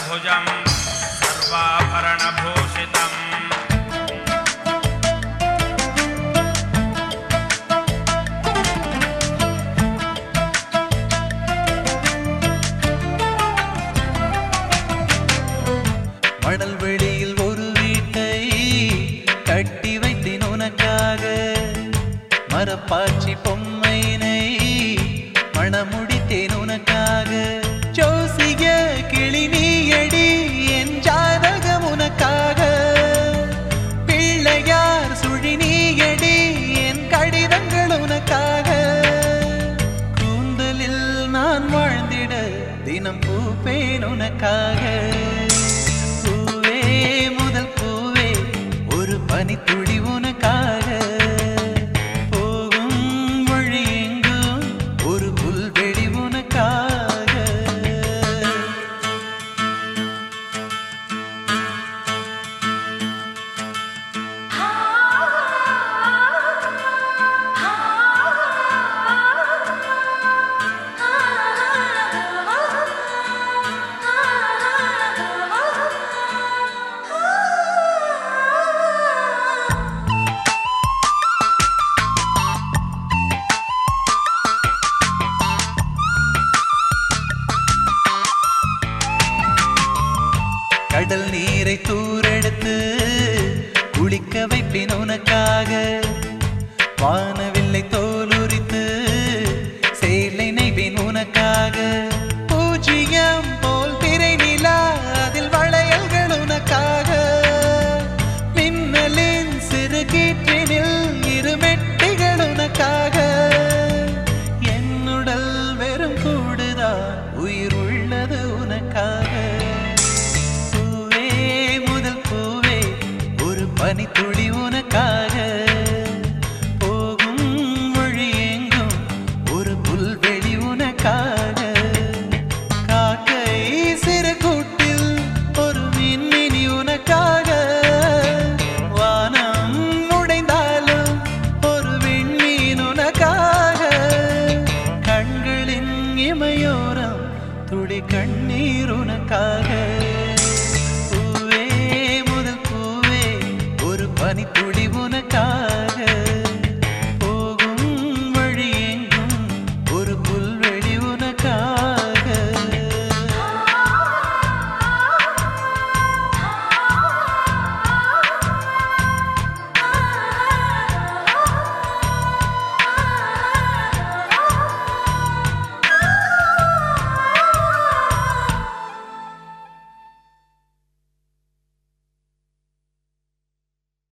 चतुर्भुजं सर्वाभरणभूषितम् மணல் வெளியில் ஒரு வீட்டை கட்டி வைத்தேன் உனக்காக மரப்பாச்சி பொம்மையினை மணமுடித்தேன் உனக்காக ஜோசிய கிளி நீயடி என் ஜாதகம் உனக்காக பிள்ளையார் சுழி நீயடி என் கடிதங்கள் உனக்காக கூந்தலில் நான் வாழ்ந்திட தினம் பூப்பேன் உனக்காக முதல் பூவே ஒரு பனித்துளி உனக்காக போகும் வழி எங்கும் ஒரு புல்வெளி உனக்காக கடல் நீரை தூரெடுத்து குளிக்க வைப்பேன் உனக்காக வானவில்லை தோலுரித்து சேலை நெய்வேன் உனக்காக பூஜ்ஜியம் போல் திரை நிலா அதில் வளையல்கள் உனக்காக மின்னலின் சிறு கீற்றினில் இரு மெட்டிகள் உனக்காக என்னுடல் வெறும் கூடுதான் உயிர் உள்ளது உனக்காக பனித்துளி உனக்காக போகும் வழி எங்கும் ஒரு புல்வெளி உனக்காக காக்கை சிறு கூட்டில் ஒரு மின்மினி உனக்காக வானம் உடைந்தாலும் ஒரு விண்மீன் உனக்காக கண்களின் இமையோரம் துளி கண்ணீர் உனக்காக